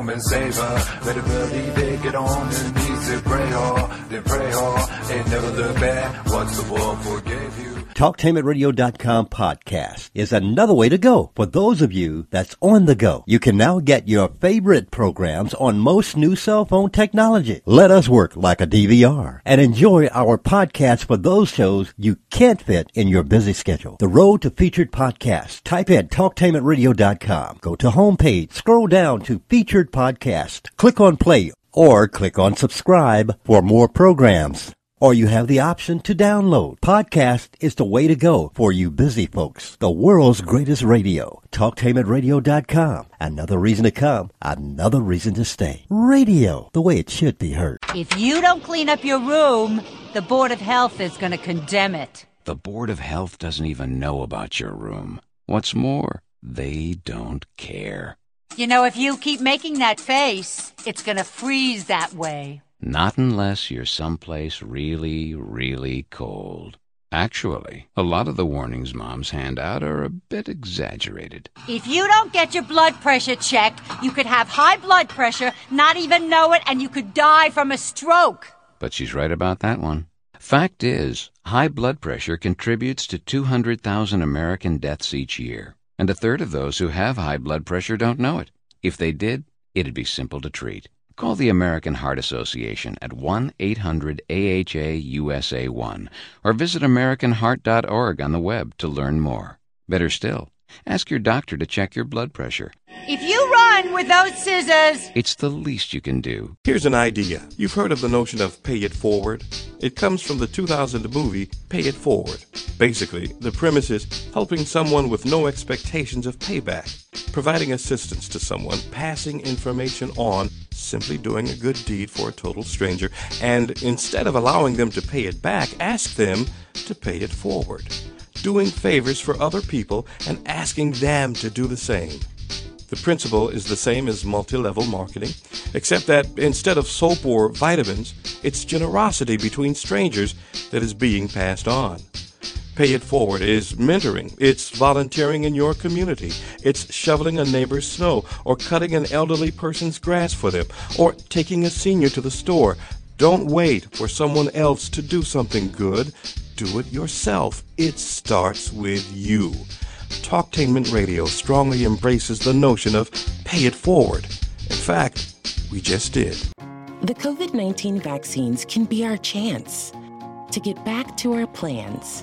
come and save her. Better believe it, get on your knees and pray hard, then pray hard, and never look back once the Lord forgave you. Talktainment Radio dot com podcast is another way to go for those of you that's on the go. You can now get your favorite programs on most new cell phone technology. Let us work like a D V R and enjoy our podcast for those shows you can't fit in your busy schedule. The road to featured podcasts. Type in Talktainment Radio dot com. Go to homepage, scroll down to featured podcast, click on play or click on subscribe for more programs. Or you have the option to download. Podcast is the way to go for you busy folks. The world's greatest radio. Talktainment Radio dot com. Another reason to come. Another reason to stay. Radio, the way it should be heard. If you don't clean up your room, the Board of Health is going to condemn it. The Board of Health doesn't even know about your room. What's more, they don't care. You know, if you keep making that face, it's going to freeze that way. Not unless you're someplace really, really cold. Actually, a lot of the warnings moms hand out are a bit exaggerated. If you don't get your blood pressure checked, you could have high blood pressure, not even know it, and you could die from a stroke. But she's right about that one. Fact is, high blood pressure contributes to two hundred thousand American deaths each year. And a third of those who have high blood pressure don't know it. If they did, it'd be simple to treat. Call the American Heart Association at one eight hundred A H A U S A one or visit American Heart dot org on the web to learn more. Better still, ask your doctor to check your blood pressure. If you run with those scissors, it's the least you can do. Here's an idea. You've heard of the notion of pay it forward? It comes from the two thousand movie Pay It Forward. Basically, the premise is helping someone with no expectations of payback, providing assistance to someone, passing information on, simply doing a good deed for a total stranger, and instead of allowing them to pay it back, ask them to pay it forward. Doing favors for other people and asking them to do the same. The principle is the same as multi-level marketing, except that instead of soap or vitamins, it's generosity between strangers that is being passed on. Pay It Forward is mentoring. It's volunteering in your community. It's shoveling a neighbor's snow or cutting an elderly person's grass for them or taking a senior to the store. Don't wait for someone else to do something good. Do it yourself. It starts with you. Talktainment Radio strongly embraces the notion of pay it forward. In fact, we just did. The COVID nineteen vaccines can be our chance to get back to our plans,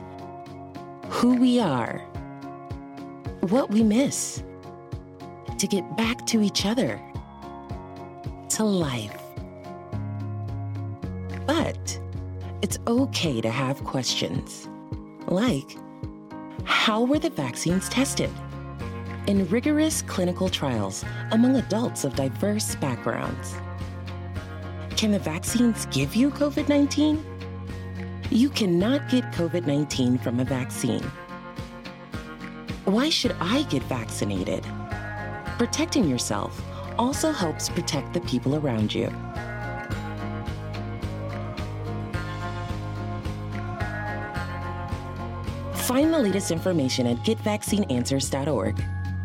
who we are, what we miss, to get back to each other, to life. But it's okay to have questions, like, how were the vaccines tested? In rigorous clinical trials among adults of diverse backgrounds. Can the vaccines give you COVID nineteen? You cannot get COVID nineteen from a vaccine. Why should I get vaccinated? Protecting yourself also helps protect the people around you. Find the latest information at get vaccine answers dot org.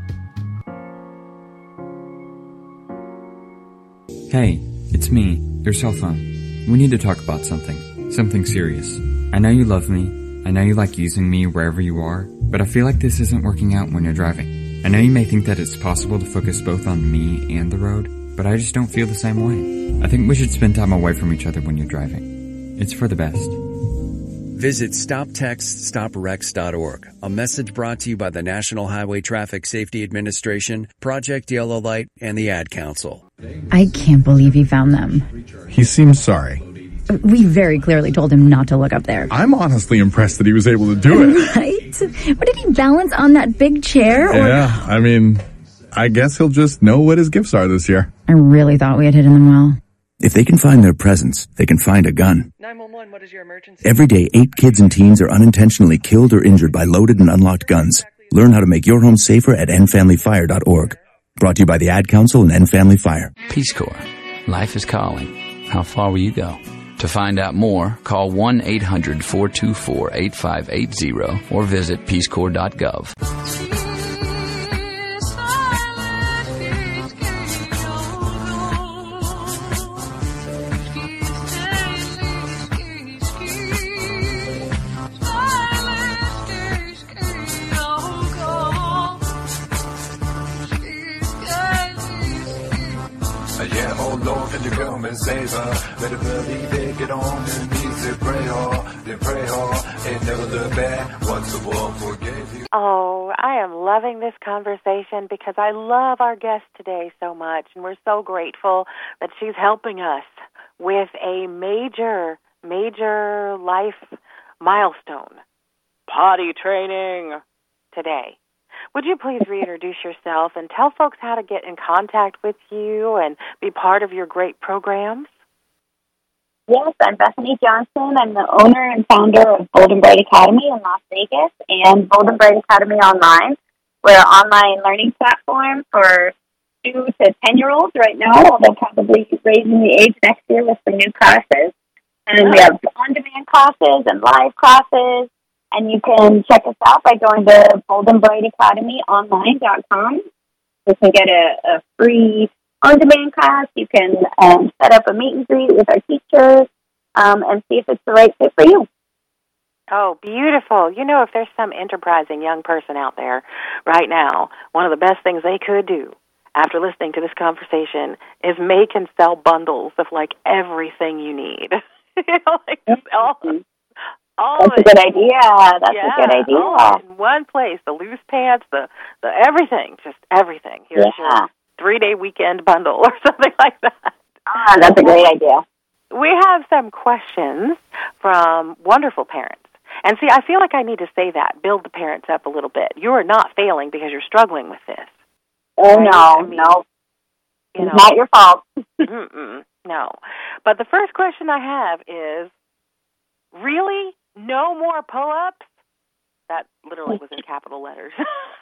Hey, it's me, your cell phone. We need to talk about something. Something serious. I know you love me. I know you like using me wherever you are, but I feel like this isn't working out when you're driving. I know you may think that it's possible to focus both on me and the road, but I just don't feel the same way. I think we should spend time away from each other when you're driving. It's for the best. Visit stop text stop wrecks dot org, a message brought to you by the National Highway Traffic Safety Administration, Project Yellow Light, and the Ad Council. I can't believe he found them. He seems sorry. We very clearly told him not to look up there. I'm honestly impressed that he was able to do it. Right? But did he balance on that big chair? Or... Yeah, I mean, I guess he'll just know what his gifts are this year. I really thought we had hidden them well. If they can find their presents, they can find a gun. nine one one, what is your emergency? Every day, eight kids and teens are unintentionally killed or injured by loaded and unlocked guns. Learn how to make your home safer at end family fire dot org. Brought to you by the Ad Council and End Family Fire. Peace Corps. Life is calling. How far will you go? To find out more, call one eight hundred four two four eight five eight zero or visit peace corps dot gov. and save her. Better believe it, get on your knees and pray hard, then pray hard, and never look back once the world forgave you. Oh, I am loving this conversation because I love our guest today so much, and we're so grateful that she's helping us with a major, major life milestone, potty training, today. Would you please reintroduce yourself and tell folks how to get in contact with you and be part of your great programs? Yes, I'm Bethany Johnson. I'm the owner and founder of Bold and Bright Academy in Las Vegas and Bold and Bright Academy Online. We're an online learning platform for two to ten-year-olds right now, although probably raising the age next year with some new classes. And we have on-demand classes and live classes. And you can check us out by going to bold and bright academy online dot com. You can get a, a free on-demand class. You can um, set up a meet and greet with our teachers um, and see if it's the right fit for you. Oh, beautiful. You know, if there's some enterprising young person out there right now, one of the best things they could do after listening to this conversation is make and sell bundles of, like, everything you need. you know, like just all... All That's a good idea. That's yeah, a good idea. All in one place, the loose pants, the, the everything, just everything. Here's yeah. your three-day weekend bundle or something like that. Ah, that's a great idea. We have some questions from wonderful parents. And see, I feel like I need to say that, build the parents up a little bit. You are not failing because you're struggling with this. Oh, right? no, I mean, no. You know, it's not your fault. mm-mm, no. But the first question I have is, really? No more pull-ups? That literally was in capital letters.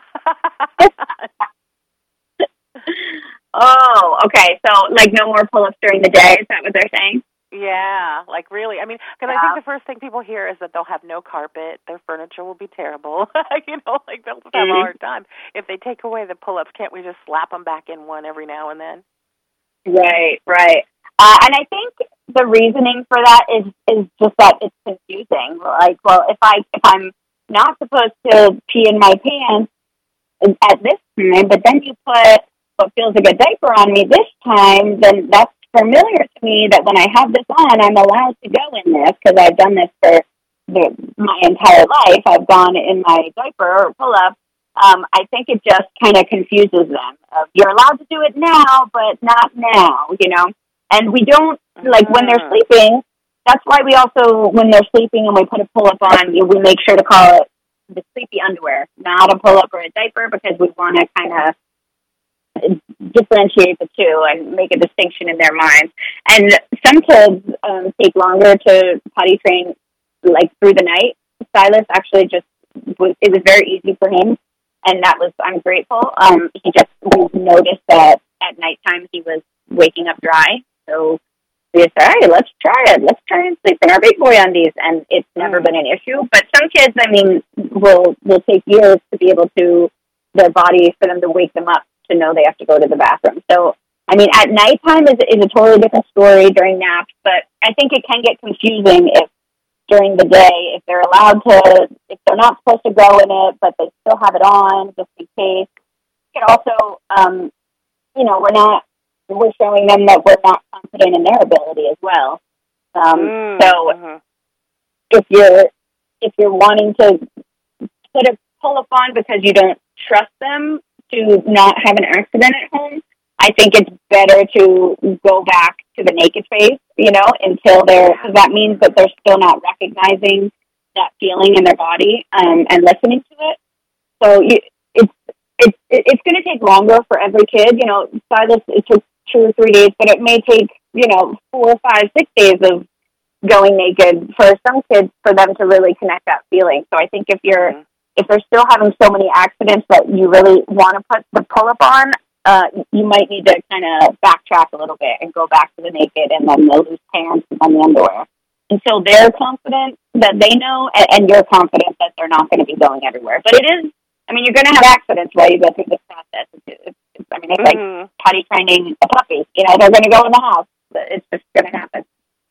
Oh, okay. So, like, no more pull-ups during the day? Is that what they're saying? Yeah, like really. I mean, because yeah. I think the first thing people hear is that they'll have no carpet, their furniture will be terrible. you know, like they'll have mm-hmm. a hard time. If they take away the pull-ups, can't we just slap them back in one every now and then? Right, right. Uh, and I think the reasoning for that is is just that it's confusing. Like, well, if I if I'm not supposed to pee in my pants at this time, but then you put what feels like a diaper on me this time, then that's familiar to me that when I have this on, I'm allowed to go in this because I've done this for the, my entire life. I've gone in my diaper or pull-up. Um, I think it just kind of confuses them. Uh, you're allowed to do it now, but not now, you know. And we don't, like, when they're sleeping, that's why we also, when they're sleeping and we put a pull-up on, we make sure to call it the sleepy underwear, not a pull-up or a diaper, because we want to kind of differentiate the two and make a distinction in their minds. And some kids um, take longer to potty train, like, through the night. Silas actually just, was, it was very easy for him, and that was, I'm grateful. Um, he just we noticed that at nighttime he was waking up dry. So we said, all right, let's try it. Let's try and sleep in our big boy undies. And it's never been an issue. But some kids, I mean, will will take years to be able to, their body, for them to wake them up to know they have to go to the bathroom. So, I mean, at nighttime is, is a totally different story during naps. But I think it can get confusing if during the day, if they're allowed to, if they're not supposed to go in it, but they still have it on just in case. It also, um, you know, we're not, we're showing them that we're not confident in their ability as well. Um, mm-hmm. So if you're if you're wanting to put a pull-up on because you don't trust them to not have an accident at home, I think it's better to go back to the naked phase, you know, until they're, because that means that they're still not recognizing that feeling in their body um, and listening to it. So you, it's it's it's going to take longer for every kid. You know, Silas, it took two or three days, but it may take, you know, four, five, six days of going naked for some kids for them to really connect that feeling. So I think if you're, mm-hmm. if they're still having so many accidents that you really want to put the pull-up on, uh, you might need to kind of backtrack a little bit and go back to the naked and then the loose pants and then the underwear. Until they're confident that they know and, and you're confident that they're not going to be going everywhere. But it is, I mean, you're going to have accidents while you go through this process. It's, it's, it's, I mean, it's mm-hmm. like potty training a puppy. You know, they're going to go in the house. It's just going to happen.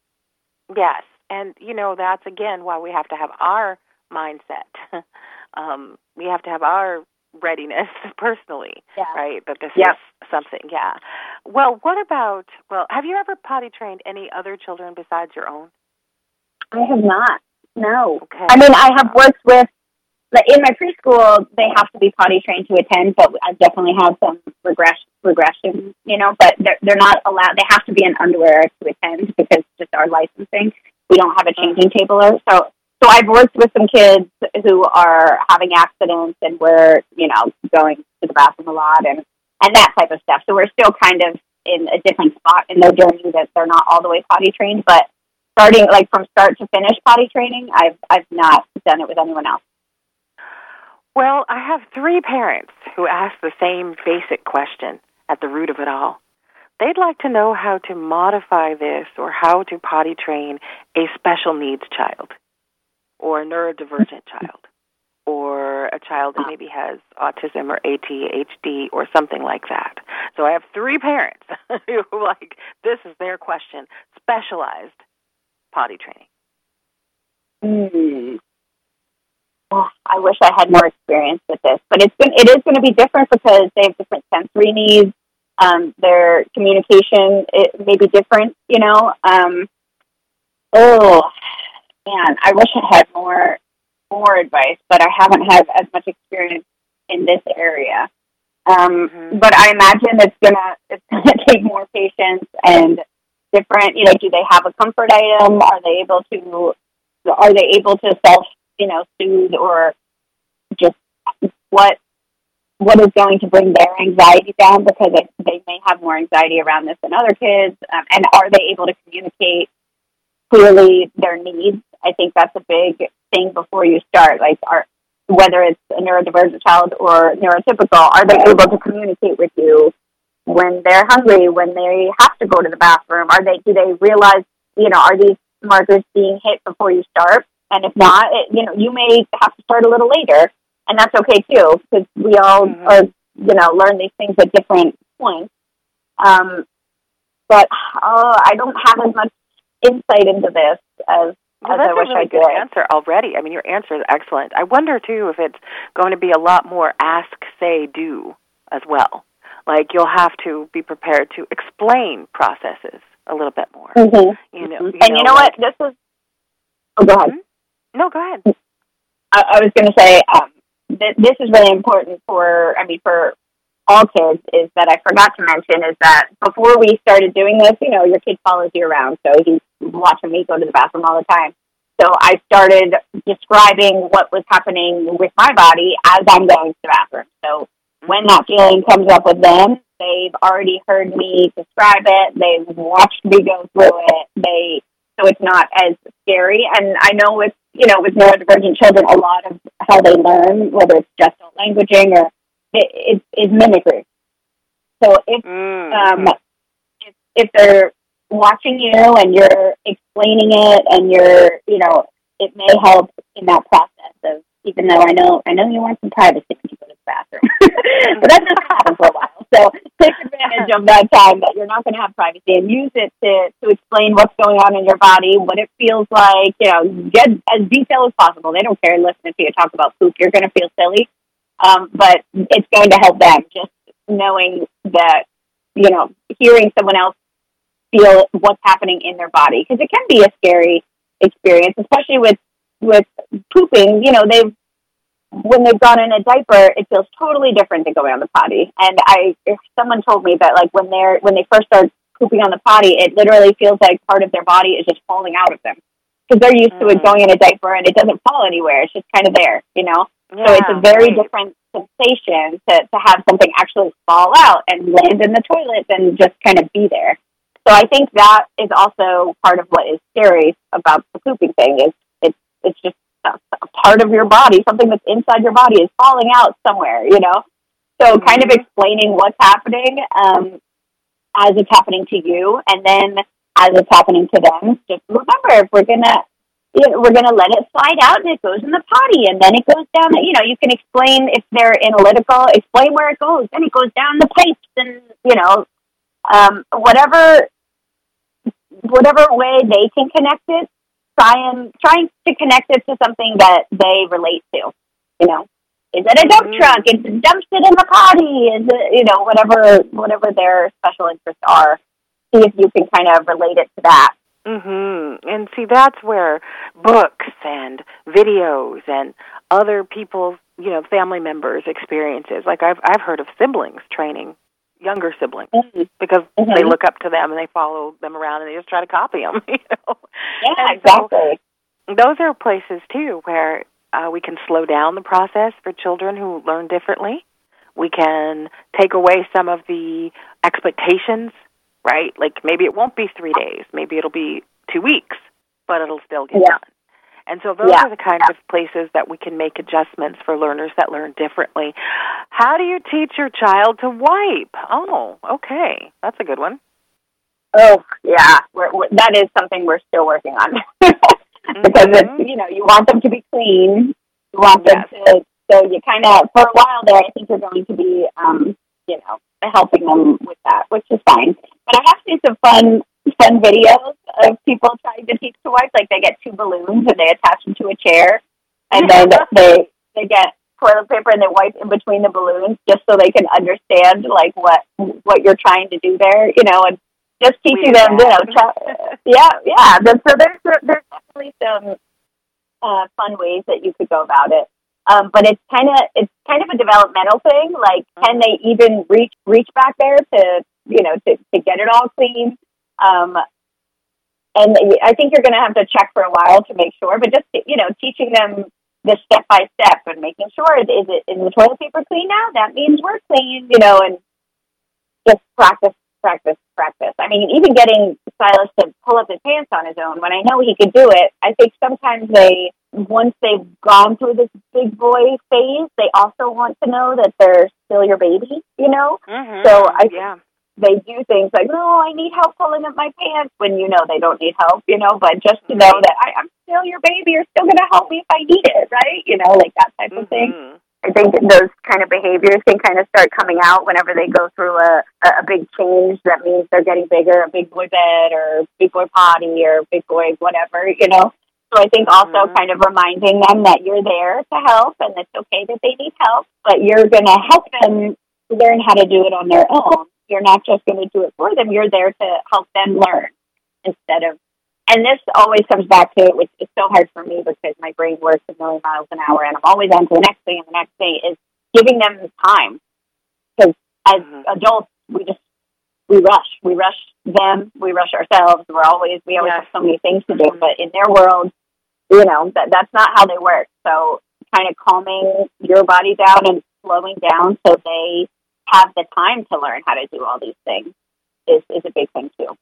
Yes, and, you know, that's, again, why we have to have our mindset. um, we have to have our readiness personally, yeah. right? That this yep. is something, yeah. Well, what about, well, have you ever potty trained any other children besides your own? I have not. No. Okay. I mean, I have worked with, like, in my preschool, they have to be potty trained to attend, but I definitely have some regress, regression, you know, but they're, they're not allowed, they have to be in underwear to attend because just our licensing, we don't have a changing table. Or, so, so I've worked with some kids who are having accidents and we're, you know, going to the bathroom a lot and, and that type of stuff. So we're still kind of in a different spot in their journey that they're not all the way potty trained, but starting like from start to finish potty training, I've, I've not done it with anyone else. Well, I have three parents who ask the same basic question at the root of it all. They'd like to know how to modify this or how to potty train a special needs child or a neurodivergent child or a child that maybe has autism or A D H D or something like that. So I have three parents who like, this is their question, specialized potty training. Hmm. Oh, I wish I had more experience with this, but it's been, it is going to be different because they have different sensory needs. Um, their communication it may be different, you know. Um, oh, man, I wish I had more more advice, but I haven't had as much experience in this area. Um, mm-hmm. But I imagine it's gonna it's gonna take more patience and different. You know, do they have a comfort item? Are they able to? Are they able to self, you know, soothe or just what? What is going to bring their anxiety down because it, they may have more anxiety around this than other kids, um, and are they able to communicate clearly their needs? I think that's a big thing before you start. Like, are, whether it's a neurodivergent child or neurotypical, are they able to communicate with you when they're hungry, when they have to go to the bathroom? Are they? Do they realize, you know, are these markers being hit before you start? And if not, it, you know, you may have to start a little later. And that's okay, too, because we all mm-hmm. are, you know, learn these things at different points. Um, but oh, I don't have as much insight into this as, well, as I wish really I did. That's a really good answer already. I mean, your answer is excellent. I wonder, too, if it's going to be a lot more ask, say, do as well. Like, you'll have to be prepared to explain processes a little bit more. Mm-hmm. You know, mm-hmm. you and know, you know like, what? This is... Oh, go ahead. Mm-hmm. No, go ahead. I, I was going to say... Um, this is really important for, I mean, for all kids, is that I forgot to mention is that before we started doing this, you know, your kid follows you around, so he's watching me go to the bathroom all the time. So I started describing what was happening with my body as I'm going to the bathroom. So when that feeling comes up with them, they've already heard me describe it, they've watched me go through it, they, so it's not as scary. And I know with, you know, with neurodivergent children, a lot of how they learn, whether it's gestural languaging or it, it is mimicry. So if, mm. um, if if they're watching you and you're explaining it and you're, you know, it may help in that process of, even though I know I know you want some privacy when you go to the bathroom, but that's not happen for a while. So take advantage of that time that you're not going to have privacy and use it to, to explain what's going on in your body, what it feels like, you know, get as detailed as possible. They don't care listening to you talk about poop. You're going to feel silly, um, but it's going to help them just knowing that, you know, hearing someone else feel what's happening in their body, because it can be a scary experience, especially with with pooping. You know, they've when they've gone in a diaper, it feels totally different than going on the potty. And I, if someone told me that, like, when they're when they first start pooping on the potty, it literally feels like part of their body is just falling out of them because they're used mm. to it going in a diaper and it doesn't fall anywhere. It's just kind of there, you know. Yeah, so it's a very right. different sensation to to have something actually fall out and land in the toilet than just kind of be there. So I think that is also part of what is scary about the pooping thing is it's it's just a, a part of your body, something that's inside your body is falling out somewhere, you know? So mm-hmm. kind of explaining what's happening um, as it's happening to you, and then as it's happening to them, just remember, if we're going to, you know, we're going to let it slide out and it goes in the potty and then it goes down, you know, you can explain if they're analytical, explain where it goes, then it goes down the pipes and, you know, um, whatever whatever way they can connect it, try and trying to connect it to something that they relate to, you know. Is it a dump truck? Is it dumps it in the potty? Is it, you know, whatever whatever their special interests are. See if you can kind of relate it to that. Mm-hmm. And see, that's where books and videos and other people's, you know, family members' experiences. Like I've I've heard of siblings training younger siblings mm-hmm. because mm-hmm. they look up to them and they follow them around and they just try to copy them. You know? Yeah, and exactly. So those are places too where uh, we can slow down the process for children who learn differently. We can take away some of the expectations. Right? Like maybe it won't be three days. Maybe it'll be two weeks, but it'll still get yeah. done. And so those yeah. are the kinds of places that we can make adjustments for learners that learn differently. How do you teach your child to wipe? Oh, okay. That's a good one. Oh, yeah. We're, we're, that is something we're still working on. Because, mm-hmm. it's, you know, you want them to be clean. You want them yes. to, so you kind of, for a while there, I think you're going to be, um, you know, helping them with that, which is fine. But I have seen some fun fun videos of people trying to teach to wipe. Like they get two balloons and they attach them to a chair, and then they they get toilet paper and they wipe in between the balloons just so they can understand like what what you're trying to do there, you know, and just teaching them, you know, try, yeah, yeah. So there's there's definitely some uh, fun ways that you could go about it. Um, but it's kind of it's kind of a developmental thing. Like, can they even reach reach back there to you know to, to get it all clean? Um, and I think you're going to have to check for a while to make sure. But just you know, teaching them the step by step and making sure is it is the toilet paper clean now? That means we're clean, you know, and just practice, practice, practice. I mean, even getting Silas to pull up his pants on his own when I know he could do it. I think sometimes they. Once they've gone through this big boy phase, they also want to know that they're still your baby, you know? Mm-hmm. So I yeah. they do things like, no, I need help pulling up my pants, when you know they don't need help, you know, but just to know that I, I'm still your baby, you're still going to help me if I need it, right? You know, like that type mm-hmm. of thing. I think those kind of behaviors can kind of start coming out whenever they go through a, a big change. That means they're getting bigger, a big boy bed or big boy potty or big boy whatever, you know? So I think also mm-hmm. kind of reminding them that you're there to help and it's okay that they need help, but you're going to help them learn how to do it on their own. You're not just going to do it for them. You're there to help them learn instead of, and this always comes back to, which is so hard for me because my brain works a million miles an hour and I'm always on to the next thing and the next thing, is giving them time. Because as mm-hmm. adults, we just, we rush. We rush them. We rush ourselves. We're always, we always yes. have so many things to do, but in their world, you know, that that's not how they work. So kind of calming your body down and slowing down so they have the time to learn how to do all these things is, is a big thing too.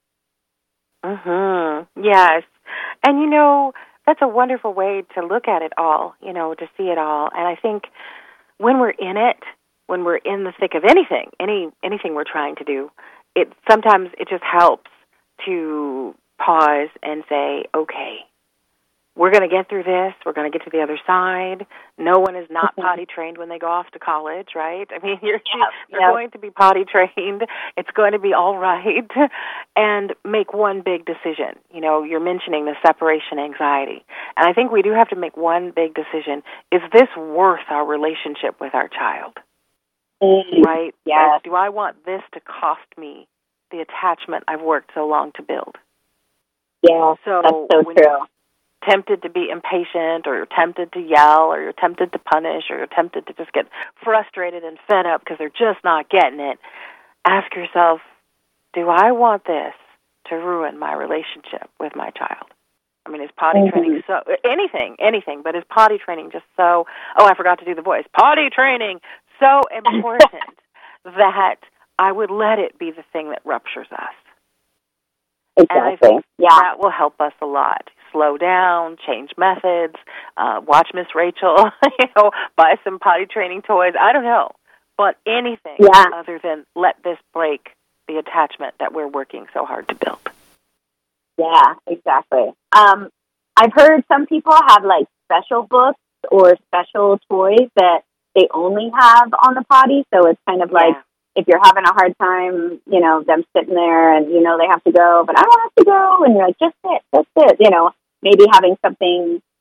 Mm-hmm. Yes. And, you know, that's a wonderful way to look at it all, you know, to see it all. And I think when we're in it, when we're in the thick of anything, any anything we're trying to do, it sometimes it just helps to pause and say, okay, we're going to get through this. We're going to get to the other side. No one is not potty trained when they go off to college, right? I mean, you're, yeah, you're yeah. going to be potty trained. It's going to be all right. And make one big decision. You know, you're mentioning the separation anxiety. And I think we do have to make one big decision. Is this worth our relationship with our child? Mm-hmm. Right? Yeah. Like, do I want this to cost me the attachment I've worked so long to build? Yeah, so that's so when true. Tempted to be impatient, or you're tempted to yell, or you're tempted to punish, or you're tempted to just get frustrated and fed up because they're just not getting it, ask yourself, do I want this to ruin my relationship with my child? I mean, is potty mm-hmm. training so, anything, anything, but is potty training just so, oh, I forgot to do the voice, potty training so important that I would let it be the thing that ruptures us? Exactly. And I think yeah. that will help us a lot. Slow down, change methods, uh, watch Miss Rachel, you know, buy some potty training toys. I don't know. But anything yeah. other than let this break the attachment that we're working so hard to build. Yeah, exactly. Um, I've heard some people have, like, special books or special toys that they only have on the potty. So it's kind of like, yeah. if you're having a hard time, you know, them sitting there and, you know, they have to go, but I don't have to go. And you're like, just sit, just sit, you know, maybe having something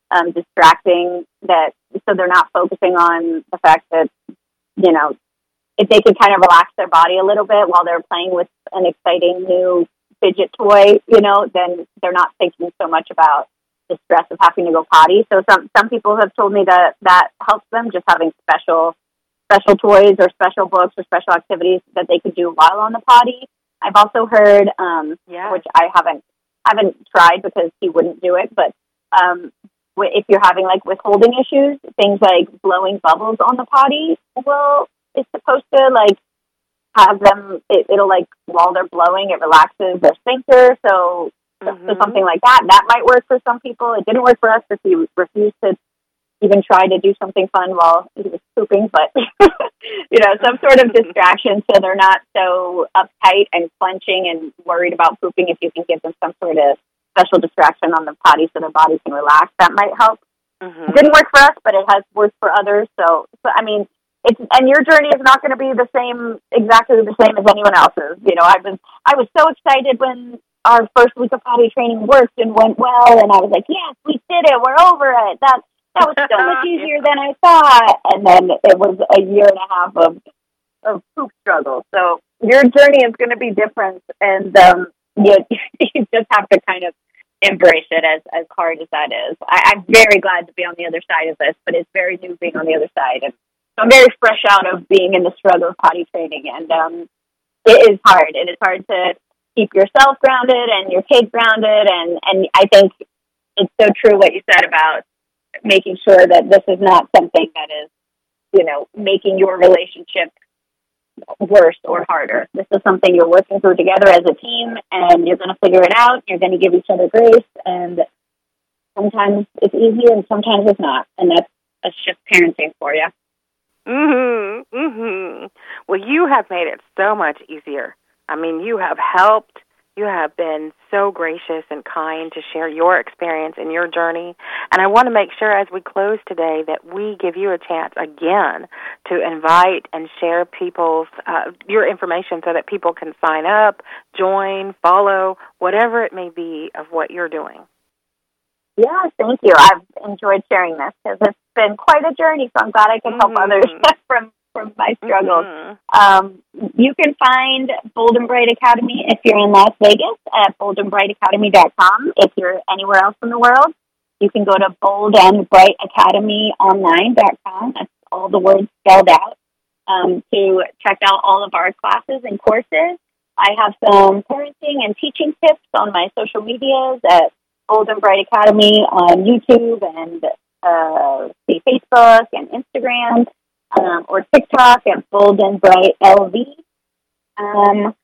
um, distracting, that so they're not focusing on the fact that, you know, if they can kind of relax their body a little bit while they're playing with an exciting new fidget toy, you know, then they're not thinking so much about the stress of having to go potty. So some some people have told me that that helps them, just having special special toys or special books or special activities that they could do while on the potty. I've also heard, um, yeah. which I haven't haven't tried because he wouldn't do it, but um, if you're having like withholding issues, things like blowing bubbles on the potty will it's supposed to like have them. It, it'll like while they're blowing, it relaxes their sphincter. So, mm-hmm. so something like that that might work for some people. It didn't work for us because he refused to even try to do something fun while he was pooping. But you know, some sort of distraction so they're not so uptight and clenching and worried about pooping. If you can give them some sort of special distraction on the potty so their body can relax, that might help. Mm-hmm. It didn't work for us, but it has worked for others. So, so I mean, it's and your journey is not going to be the same, exactly the same as anyone else's. You know, I was I was so excited when our first week of potty training worked and went well, and I was like, yes, we did it, we're over it. That that was so much easier than I thought. And then it was a year and a half of of poop struggle. So your journey is going to be different, and um, you you just have to kind of embrace it, as as hard as that is. I, I'm very glad to be on the other side of this, but it's very new being on the other side. And so I'm very fresh out of being in the struggle of potty training, and um, it is hard. It is hard to keep yourself grounded and your kid grounded, and, and I think it's so true what you said about making sure that this is not something that is, you know, making your relationship worse or harder. This is something you're working through together as a team, and you're going to figure it out. You're going to give each other grace, and sometimes it's easier and sometimes it's not, and that's that's just parenting for you. Mm-hmm, mm-hmm. Well, you have made it so much easier. I mean, you have helped. You have been so gracious and kind to share your experience and your journey. And I want to make sure as we close today that we give you a chance again to invite and share people's uh, your information so that people can sign up, join, follow, whatever it may be of what you're doing. Yeah, thank you. I've enjoyed sharing this because it's been quite a journey, so I'm glad I can help mm-hmm. others from, from my struggles. Mm-hmm. Um, you can find Bold and Bright Academy if you're in Las Vegas at bold and bright academy dot com. If you're anywhere else in the world, you can go to bold and bright academy online dot com. That's all the words spelled out, um, to check out all of our classes and courses. I have some parenting and teaching tips on my social medias at Bold and Bright Academy on YouTube and uh, see Facebook and Instagram, um, or TikTok at Bold and Bright L V. Um,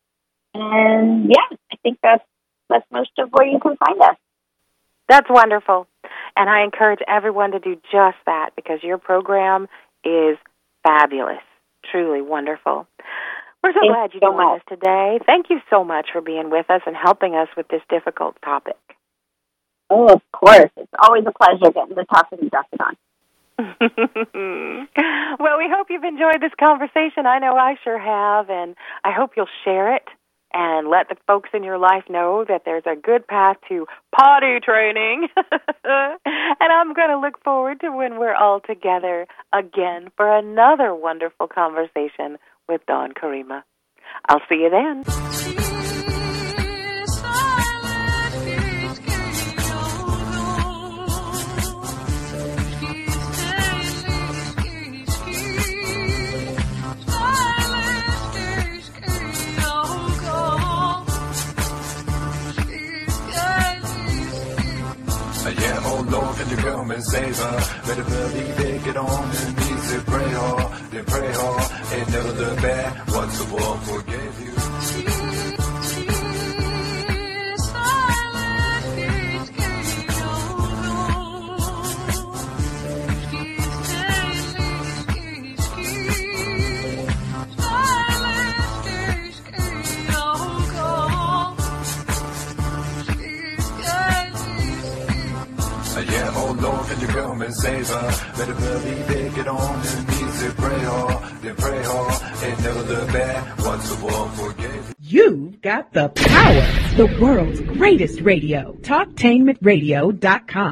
and yeah, I think that's that's most of where you can find us. That's wonderful, and I encourage everyone to do just that because your program is fabulous, truly wonderful. We're so Thank glad you so joined much. us today. Thank you so much for being with us and helping us with this difficult topic. Oh, of course. It's always a pleasure getting to talk to you, Doctor Dawn. Well, we hope you've enjoyed this conversation. I know I sure have, and I hope you'll share it and let the folks in your life know that there's a good path to potty training. And I'm going to look forward to when we're all together again for another wonderful conversation with Dawn Karima. I'll see you then. Yeah, oh Lord, can you come and save her? Better believe it, get on your knees and pray hard, then pray hard, and never look back. Once the world forgave you. Yeah, oh Lord, can you come and save her? Better believe it, get on your knees and pray hard, then pray hard, and never look back. Once the world forgave you. You've got the power, the world's greatest radio, talk tainment radio dot com.